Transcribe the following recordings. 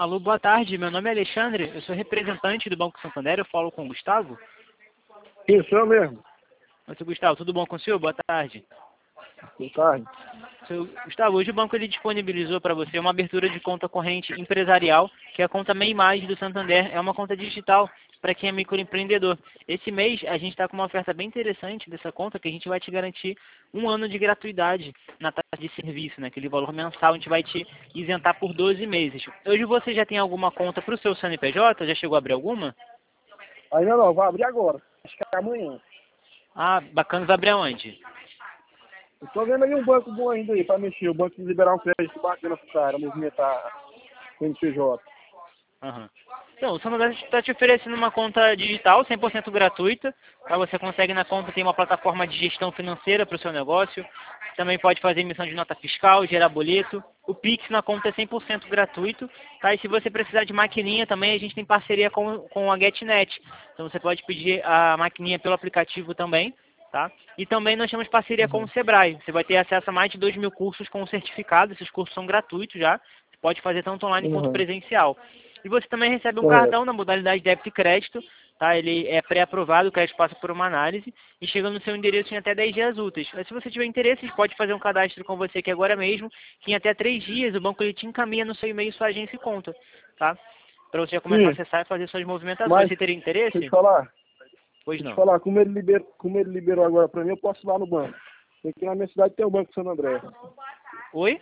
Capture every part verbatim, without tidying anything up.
Alô, boa tarde. Meu nome é Alexandre, eu sou representante do Banco Santander, eu falo com o Gustavo. Isso, eu mesmo. Oi, seu Gustavo, tudo bom com o senhor? Boa tarde. Boa tarde. Seu Gustavo, hoje o banco ele disponibilizou para você uma abertura de conta corrente empresarial, que é a conta MEI Mais do Santander. É uma conta digital para quem é microempreendedor. Esse mês a gente está com uma oferta bem interessante dessa conta, que a gente vai te garantir um ano de gratuidade na taxa de serviço, né? Aquele valor mensal, a gente vai te isentar por doze meses. Hoje você já tem alguma conta para o seu C N P J? Já chegou a abrir alguma? Ainda não, vai abrir agora. Acho que é amanhã. Ah, bacana, vai abrir aonde? Eu tô vendo aí um banco bom ainda aí pra mexer. O banco liberar um crédito bacana pro cara, movimentar o N P J. Aham. Então, o Santander está te oferecendo uma conta digital cem por cento gratuita. Tá? Você consegue na conta ter uma plataforma de gestão financeira para o seu negócio. Também pode fazer emissão de nota fiscal, gerar boleto. O Pix na conta é cem por cento gratuito. Tá? E se você precisar de maquininha também, a gente tem parceria com, com a GetNet. Então você pode pedir a maquininha pelo aplicativo também. Tá? E também nós temos parceria com o Sebrae. Você vai ter acesso a mais de dois mil cursos com certificado. Esses cursos são gratuitos já. Você pode fazer tanto online quanto Uhum. presencial. E você também recebe um Correto. cartão na modalidade débito e crédito, tá? Ele é pré-aprovado, o crédito passa por uma análise e chega no seu endereço em até dez dias úteis. Mas se você tiver interesse, pode fazer um cadastro com você aqui agora mesmo, que em até três dias o banco ele te encaminha no seu e-mail sua agência e conta, tá? Para você já começar Sim, a acessar e fazer suas movimentações. mas Você teria deixa eu interesse? te falar. Pois Deixa eu te não. falar, como ele, liber, como ele liberou agora pra mim, eu posso ir lá no banco. Aqui na minha cidade tem o Banco Santo André. Oi?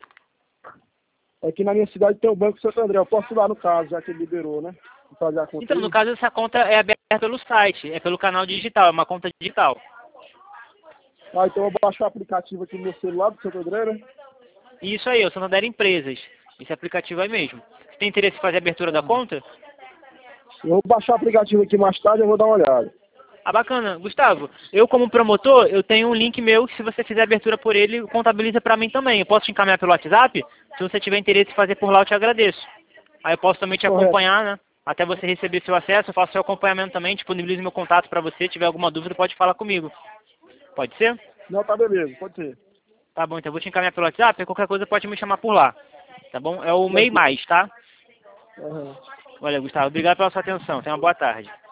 Aqui na minha cidade tem o Banco Santo André. Eu posso ir lá no caso, já que ele liberou, né? Vou fazer a conta Então, aí. no caso, essa conta é aberta pelo site, é pelo canal digital, é uma conta digital. Ah, então eu vou baixar o aplicativo aqui no meu celular do Santo André, né? E isso aí, o Santander Empresas. Esse aplicativo aí mesmo. Você tem interesse em fazer a abertura da conta? Eu vou baixar o aplicativo aqui mais tarde e eu vou dar uma olhada. Ah, bacana. Gustavo, eu como promotor, eu tenho um link meu que se você fizer a abertura por ele, contabiliza pra mim também. Eu posso te encaminhar pelo WhatsApp? Se você tiver interesse em fazer por lá, eu te agradeço. Aí eu posso também te Correto. acompanhar, né? Até você receber seu acesso, eu faço seu acompanhamento também, disponibilizo meu contato pra você. Se tiver alguma dúvida, pode falar comigo. Pode ser? Não, tá beleza, pode ser. Tá bom, então eu vou te encaminhar pelo WhatsApp, e qualquer coisa pode me chamar por lá. Tá bom? É o MEI Tranquilo. Mais, tá? Aham. Olha, Gustavo, obrigado pela sua atenção. Tenha uma boa tarde.